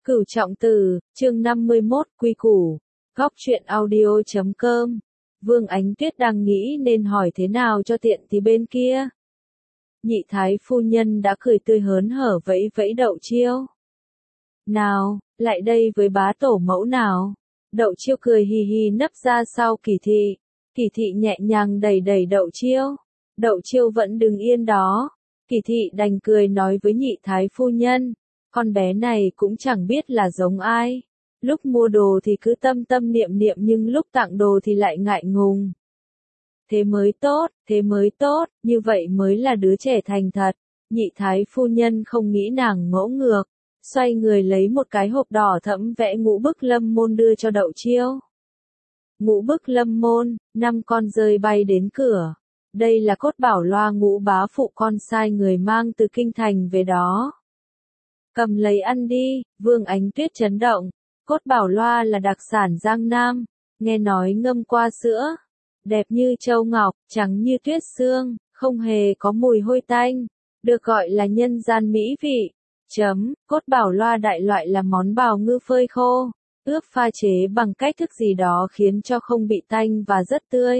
Cửu Trọng Tử, chương 51, Quy Củ. Góc truyện audio.com. Vương Ánh Tuyết đang nghĩ nên hỏi thế nào cho tiện thì bên kia. Nhị thái phu nhân đã cười tươi hớn hở vẫy vẫy Đậu Chiêu. Nào, lại đây với bá tổ mẫu nào. Đậu Chiêu cười hì hì nấp ra sau Kỳ Thị. Kỳ Thị nhẹ nhàng đẩy đẩy Đậu Chiêu. Đậu Chiêu vẫn đứng yên đó. Kỳ Thị đành cười nói với nhị thái phu nhân. Con bé này cũng chẳng biết là giống ai. Lúc mua đồ thì cứ tâm tâm niệm niệm nhưng lúc tặng đồ thì lại ngại ngùng. Thế mới tốt, như vậy mới là đứa trẻ thành thật. Nhị thái phu nhân không nghĩ nàng ngỗ ngược. Xoay người lấy một cái hộp đỏ thẫm vẽ ngũ bức lâm môn đưa cho Đậu Chiêu. Ngũ bức lâm môn, 5 con rơi bay đến cửa. Đây là cốt bảo loa ngũ bá phụ con sai người mang từ kinh thành về đó. Cầm lấy ăn đi, Vương Ánh Tuyết chấn động. Cốt bảo loa là đặc sản Giang Nam, nghe nói ngâm qua sữa. Đẹp như châu ngọc, trắng như tuyết sương, không hề có mùi hôi tanh. Được gọi là nhân gian mỹ vị. Cốt bảo loa đại loại là món bào ngư phơi khô. Ướp pha chế bằng cách thức gì đó khiến cho không bị tanh và rất tươi.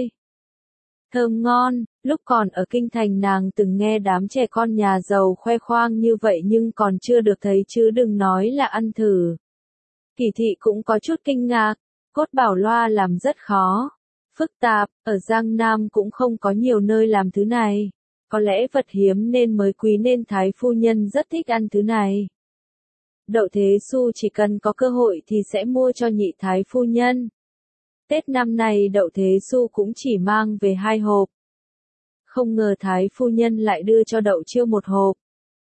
Thơm ngon, lúc còn ở kinh thành nàng từng nghe đám trẻ con nhà giàu khoe khoang như vậy nhưng còn chưa được thấy chứ đừng nói là ăn thử. Kỳ Thị cũng có chút kinh ngạc, cốt bảo loa làm rất khó, phức tạp, ở Giang Nam cũng không có nhiều nơi làm thứ này. Có lẽ vật hiếm nên mới quý nên thái phu nhân rất thích ăn thứ này. Đậu Thế Xu chỉ cần có cơ hội thì sẽ mua cho nhị thái phu nhân. Tết năm nay Đậu Thế Xu cũng chỉ mang về 2 hộp. Không ngờ thái phu nhân lại đưa cho Đậu Chiêu 1 hộp.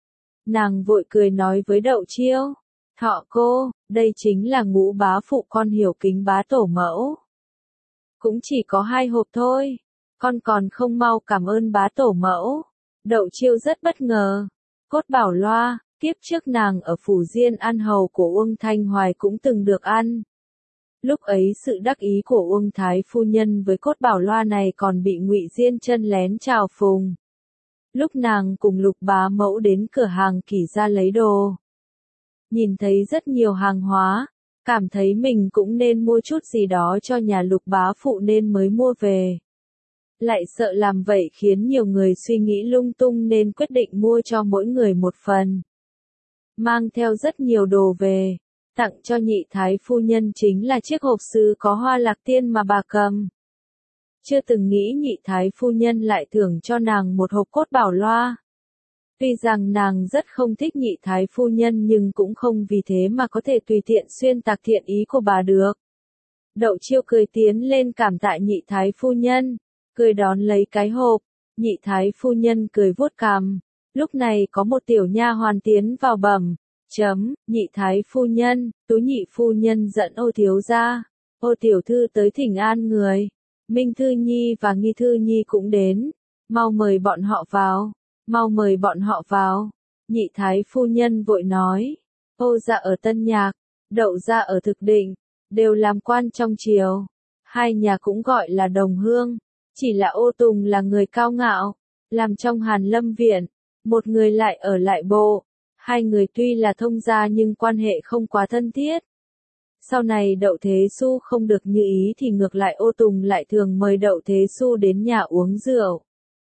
Nàng vội cười nói với Đậu Chiêu, thọ cô, đây chính là ngũ bá phụ con hiểu kính bá tổ mẫu. Cũng chỉ có 2 hộp thôi, con còn không mau cảm ơn bá tổ mẫu. Đậu Chiêu rất bất ngờ. Cốt bảo loa, kiếp trước nàng ở phủ Diên An Hầu của Uông Thanh Hoài cũng từng được ăn. Lúc ấy sự đắc ý của Uông Thái phu nhân với cốt bảo loa này còn bị Ngụy Diên Chân lén chào phùng. Lúc nàng cùng Lục bá mẫu đến cửa hàng Kỷ Gia lấy đồ. Nhìn thấy rất nhiều hàng hóa, cảm thấy mình cũng nên mua chút gì đó cho nhà Lục bá phụ nên mới mua về. Lại sợ làm vậy khiến nhiều người suy nghĩ lung tung nên quyết định mua cho mỗi người một phần. Mang theo rất nhiều đồ về. Tặng cho nhị thái phu nhân chính là chiếc hộp sứ có hoa lạc tiên mà bà cầm. Chưa từng nghĩ nhị thái phu nhân lại thưởng cho nàng một hộp cốt bảo loa. Tuy rằng nàng rất không thích nhị thái phu nhân nhưng cũng không vì thế mà có thể tùy tiện xuyên tạc thiện ý của bà được. Đậu Chiêu cười tiến lên cảm tạ nhị thái phu nhân, cười đón lấy cái hộp. Nhị thái phu nhân cười vuốt cằm. Lúc này có một tiểu nha hoàn tiến vào bẩm. Nhị thái phu nhân, Tú nhị phu nhân dẫn Ô thiếu gia, Ô tiểu thư tới thỉnh an người. Minh Thư Nhi và Nghi Thư Nhi cũng đến. Mau mời bọn họ vào, mau mời bọn họ vào. Nhị thái phu nhân vội nói. Ô gia ở Tân Nhạc, Đậu gia ở Thực Định, đều làm quan trong triều. 2 nhà cũng gọi là đồng hương. Chỉ là Ô Tùng là người cao ngạo, làm trong Hàn Lâm Viện. Một người lại ở lại bộ. 2 người tuy là thông gia nhưng quan hệ không quá thân thiết. Sau này Đậu Thế Xu không được như ý thì ngược lại Ô Tùng lại thường mời Đậu Thế Xu đến nhà uống rượu.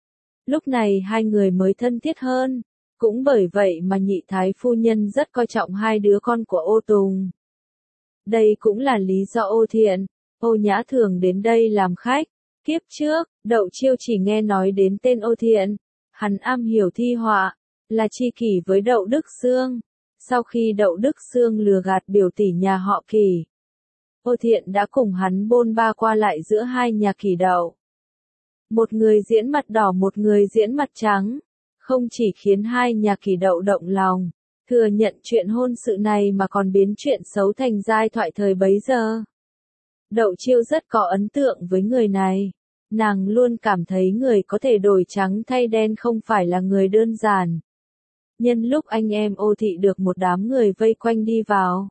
Lúc này 2 người mới thân thiết hơn. Cũng bởi vậy mà nhị thái phu nhân rất coi trọng 2 đứa con của Ô Tùng. Đây cũng là lý do Ô Thiện, Ô Nhã thường đến đây làm khách. Kiếp trước, Đậu Chiêu chỉ nghe nói đến tên Ô Thiện. Hắn am hiểu thi họa, là tri kỷ với Đậu Đức Xương. Sau khi Đậu Đức Xương lừa gạt biểu tỷ nhà họ Kỷ, Ô Thiện đã cùng hắn bôn ba qua lại giữa 2 nhà Kỷ Đậu. Một người diễn mặt đỏ một người diễn mặt trắng. Không chỉ khiến 2 nhà Kỷ Đậu động lòng, thừa nhận chuyện hôn sự này mà còn biến chuyện xấu thành giai thoại thời bấy giờ. Đậu Chiêu rất có ấn tượng với người này. Nàng luôn cảm thấy người có thể đổi trắng thay đen không phải là người đơn giản. Nhân lúc anh em Ô Thị được một đám người vây quanh đi vào,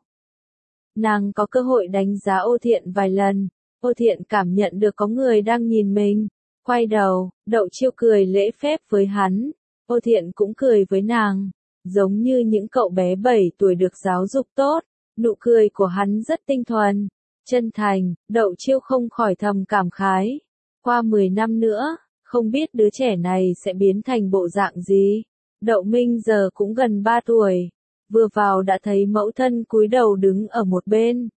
nàng có cơ hội đánh giá Ô Thiện vài lần. Ô Thiện cảm nhận được có người đang nhìn mình. Quay đầu, Đậu Chiêu cười lễ phép với hắn. Ô Thiện cũng cười với nàng. Giống như những cậu bé 7 tuổi được giáo dục tốt. Nụ cười của hắn rất tinh thuần, chân thành, Đậu Chiêu không khỏi thầm cảm khái. Qua 10 năm nữa, không biết đứa trẻ này sẽ biến thành bộ dạng gì. Đậu Minh giờ cũng gần 3 tuổi, vừa vào đã thấy mẫu thân cúi đầu đứng ở một bên.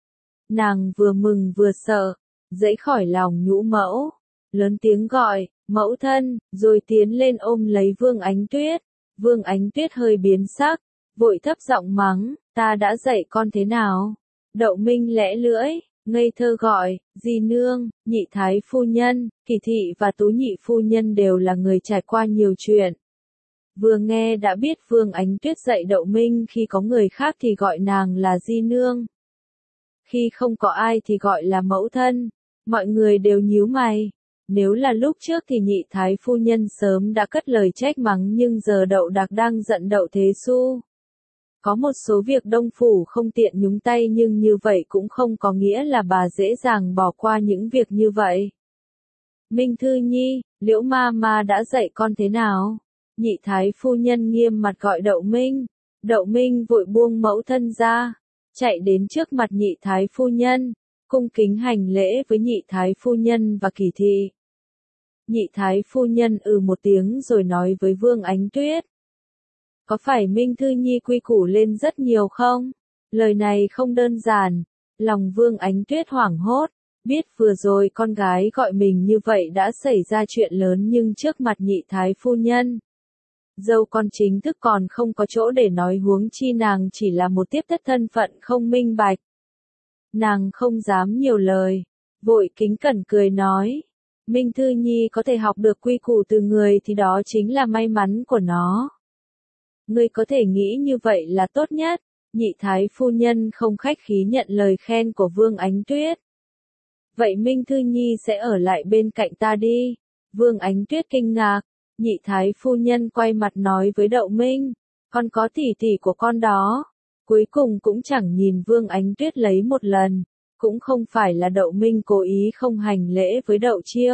Nàng vừa mừng vừa sợ, dẫy khỏi lòng nhũ mẫu, lớn tiếng gọi, mẫu thân, rồi tiến lên ôm lấy Vương Ánh Tuyết. Vương Ánh Tuyết hơi biến sắc, vội thấp giọng mắng, ta đã dạy con thế nào? Đậu Minh lẽ lưỡi, ngây thơ gọi, dì nương, nhị thái phu nhân, Kỳ thị và Tú nhị phu nhân đều là người trải qua nhiều chuyện. Vừa nghe đã biết Vương Ánh Tuyết dạy Đậu Minh khi có người khác thì gọi nàng là di nương. Khi không có ai thì gọi là mẫu thân, mọi người đều nhíu mày. Nếu là lúc trước thì nhị thái phu nhân sớm đã cất lời trách mắng nhưng giờ Đậu Đạc đang giận Đậu Thế Xu. Có một số việc Đông Phủ không tiện nhúng tay nhưng như vậy cũng không có nghĩa là bà dễ dàng bỏ qua những việc như vậy. Minh Thư Nhi, Liễu ma ma đã dạy con thế nào? Nhị thái phu nhân nghiêm mặt gọi Đậu Minh. Đậu Minh vội buông mẫu thân ra, chạy đến trước mặt nhị thái phu nhân, cung kính hành lễ với nhị thái phu nhân và Kỳ thị. Nhị thái phu nhân một tiếng rồi nói với Vương Ánh Tuyết. Có phải Minh Thư Nhi quy củ lên rất nhiều không? Lời này không đơn giản. Lòng Vương Ánh Tuyết hoảng hốt, biết vừa rồi con gái gọi mình như vậy đã xảy ra chuyện lớn nhưng trước mặt nhị thái phu nhân. Dâu con chính thức còn không có chỗ để nói huống chi nàng chỉ là một tiếp thất thân phận không minh bạch. Nàng không dám nhiều lời, vội kính cẩn cười nói. Minh Thư Nhi có thể học được quy củ từ người thì đó chính là may mắn của nó. Ngươi có thể nghĩ như vậy là tốt nhất. Nhị thái phu nhân không khách khí nhận lời khen của Vương Ánh Tuyết. Vậy Minh Thư Nhi sẽ ở lại bên cạnh ta đi. Vương Ánh Tuyết kinh ngạc. Nhị thái phu nhân quay mặt nói với Đậu Minh. Con có tỷ tỷ của con đó. Cuối cùng cũng chẳng nhìn Vương Ánh Tuyết lấy một lần. Cũng không phải là Đậu Minh cố ý không hành lễ với Đậu Chiêu.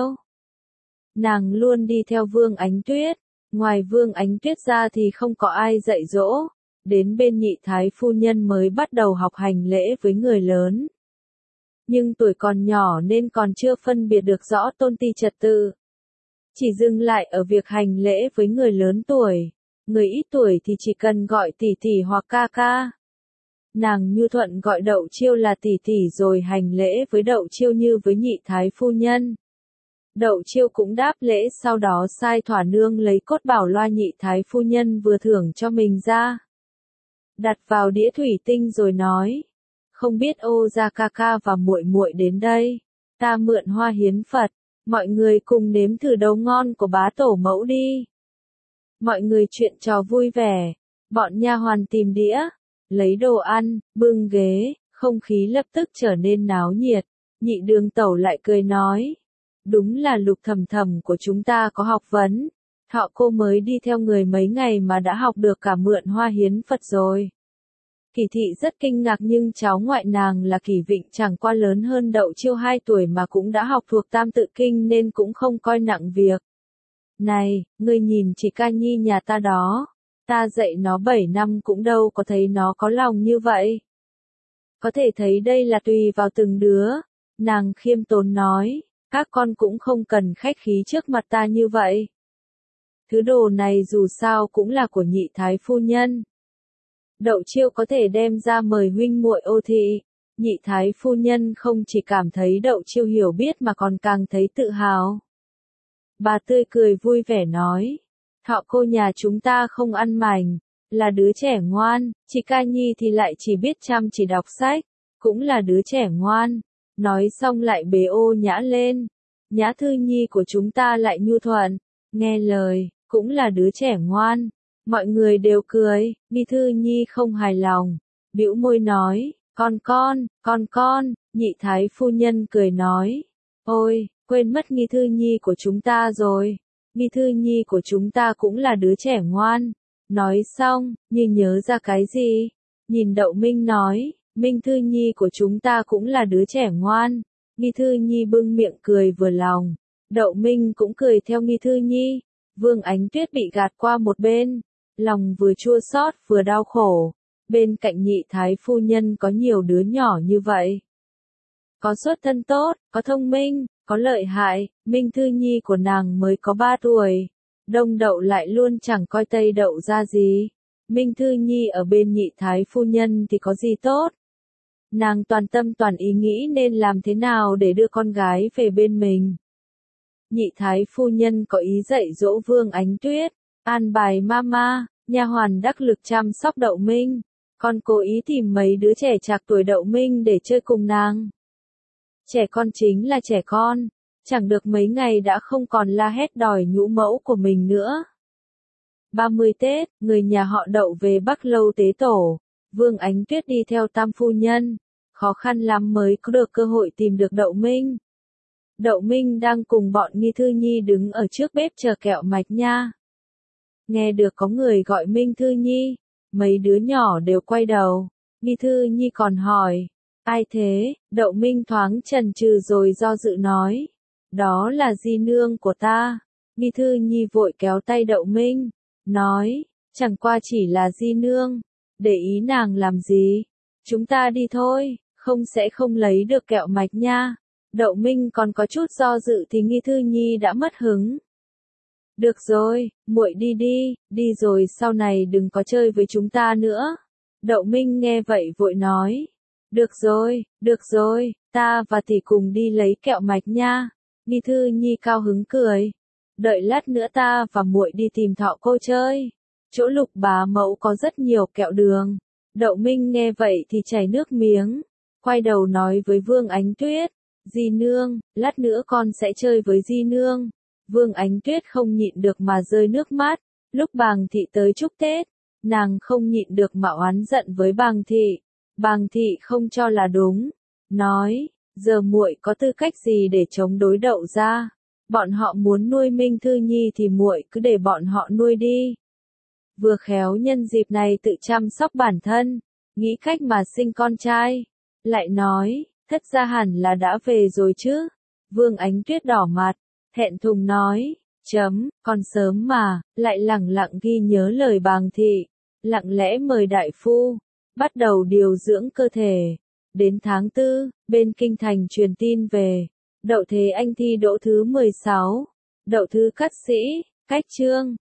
Nàng luôn đi theo Vương Ánh Tuyết. Ngoài Vương Ánh Tuyết ra thì không có ai dạy dỗ. Đến bên nhị thái phu nhân mới bắt đầu học hành lễ với người lớn. Nhưng tuổi còn nhỏ nên còn chưa phân biệt được rõ tôn ti trật tự. Chỉ dừng lại ở việc hành lễ với người lớn tuổi. Người ít tuổi thì chỉ cần gọi tỷ tỷ hoặc ca ca. Nàng nhu thuận gọi Đậu Chiêu là tỷ tỷ rồi hành lễ với Đậu Chiêu như với nhị thái phu nhân. Đậu Chiêu cũng đáp lễ sau đó sai Thỏa Nương lấy cốt bảo loa nhị thái phu nhân vừa thưởng cho mình ra. Đặt vào đĩa thủy tinh rồi nói. Không biết Ô gia ca ca và muội muội đến đây. Ta mượn hoa hiến Phật. Mọi người cùng nếm thử đầu ngon của bá tổ mẫu đi. Mọi người chuyện trò vui vẻ. Bọn nha hoàn tìm đĩa. Lấy đồ ăn, bưng ghế. Không khí lập tức trở nên náo nhiệt. Nhị Đường Tẩu lại cười nói. Đúng là Lục Thầm Thầm của chúng ta có học vấn. Thọ cô mới đi theo người mấy ngày mà đã học được cả mượn hoa hiến Phật rồi. Kỳ thị rất kinh ngạc nhưng cháu ngoại nàng là Kỳ Vịnh chẳng qua lớn hơn Đậu Chiêu 2 tuổi mà cũng đã học thuộc Tam Tự Kinh nên cũng không coi nặng việc. Này, ngươi nhìn chị ca nhi nhà ta đó. Ta dạy nó 7 năm cũng đâu có thấy nó có lòng như vậy. Có thể thấy đây là tùy vào từng đứa. Nàng khiêm tốn nói. Các con cũng không cần khách khí trước mặt ta như vậy. Thứ đồ này dù sao cũng là của nhị thái phu nhân. Đậu Chiêu có thể đem ra mời huynh muội ô thị. Nhị thái phu nhân không chỉ cảm thấy Đậu Chiêu hiểu biết mà còn càng thấy tự hào. Bà tươi cười vui vẻ nói. Thọ cô nhà chúng ta không ăn mảnh, là đứa trẻ ngoan, chị ca nhi thì lại chỉ biết chăm chỉ đọc sách, cũng là đứa trẻ ngoan. Nói xong lại bế Ô Nhã lên. Nhã Thư Nhi của chúng ta lại nhu thuận, nghe lời, cũng là đứa trẻ ngoan. Mọi người đều cười, Nghi Thư Nhi không hài lòng, bĩu môi nói, con, nhị thái phu nhân cười nói. Ôi, quên mất Nghi Thư Nhi của chúng ta rồi. Nghi Thư Nhi của chúng ta cũng là đứa trẻ ngoan. Nói xong, như nhớ ra cái gì, nhìn Đậu Minh nói. Minh Thư Nhi của chúng ta cũng là đứa trẻ ngoan. Nghi Thư Nhi bưng miệng cười vừa lòng. Đậu Minh cũng cười theo Nghi Thư Nhi. Vương Ánh Tuyết bị gạt qua một bên. Lòng vừa chua xót vừa đau khổ. bên cạnh nhị thái phu nhân có nhiều đứa nhỏ như vậy. Có xuất thân tốt, có thông minh, có lợi hại, Minh Thư Nhi của nàng mới có 3 tuổi. Đông Đậu lại luôn chẳng coi Tây Đậu ra gì. Minh Thư Nhi ở bên nhị thái phu nhân thì có gì tốt. Nàng toàn tâm toàn ý nghĩ nên làm thế nào để đưa con gái về bên mình. Nhị thái phu nhân có ý dạy dỗ Vương Ánh Tuyết, an bài mama, nha hoàn đắc lực chăm sóc Đậu Minh, còn cố ý tìm mấy đứa trẻ trạc tuổi Đậu Minh để chơi cùng nàng. Trẻ con chính là trẻ con, chẳng được mấy ngày đã không còn la hét đòi nhũ mẫu của mình nữa. 30 Tết, người nhà họ Đậu về Bắc Lâu tế tổ, Vương Ánh Tuyết đi theo tam phu nhân, khó khăn lắm mới có được cơ hội tìm được Đậu Minh. Đậu Minh đang cùng bọn Nghi Thư Nhi đứng ở trước bếp chờ kẹo mạch nha. Nghe được có người gọi Minh Thư Nhi, mấy đứa nhỏ đều quay đầu, Nghi Thư Nhi còn hỏi, ai thế? Đậu Minh thoáng chần chừ rồi do dự nói, đó là di nương của ta. Nghi Thư Nhi vội kéo tay Đậu Minh, nói, chẳng qua chỉ là di nương, để ý nàng làm gì, chúng ta đi thôi, không lấy được kẹo mạch nha. Đậu Minh còn có chút do dự thì Nghi Thư Nhi đã mất hứng. Được rồi, muội đi đi, đi rồi sau này đừng có chơi với chúng ta nữa. Đậu Minh nghe vậy vội nói, được rồi, ta và tỷ cùng đi lấy kẹo mạch nha. Nghi Thư Nhi cao hứng cười, đợi lát nữa ta và muội đi tìm Thọ cô chơi. Chỗ Lục bà mẫu có rất nhiều kẹo đường. Đậu Minh nghe vậy thì chảy nước miếng, quay đầu nói với Vương Ánh Tuyết, di nương, lát nữa con sẽ chơi với di nương. Vương Ánh Tuyết không nhịn được mà rơi nước mắt, lúc Bàng Thị tới chúc Tết, nàng không nhịn được mà oán giận với Bàng Thị. Bàng Thị không cho là đúng, nói, giờ muội có tư cách gì để chống đối Đậu gia? Bọn họ muốn nuôi Minh Thư Nhi thì muội cứ để bọn họ nuôi đi. Vừa khéo nhân dịp này tự chăm sóc bản thân, nghĩ cách mà sinh con trai. Lại nói, thất gia hẳn là đã về rồi chứ. Vương Ánh Tuyết đỏ mặt, thẹn thùng nói, còn sớm mà, lại lẳng lặng ghi nhớ lời Bàng Thị, lặng lẽ mời đại phu, bắt đầu điều dưỡng cơ thể. Đến tháng 4, bên kinh thành truyền tin về, Đậu Thế Anh thi đỗ thứ 16, Đậu Thư Cát Sĩ, cách chương.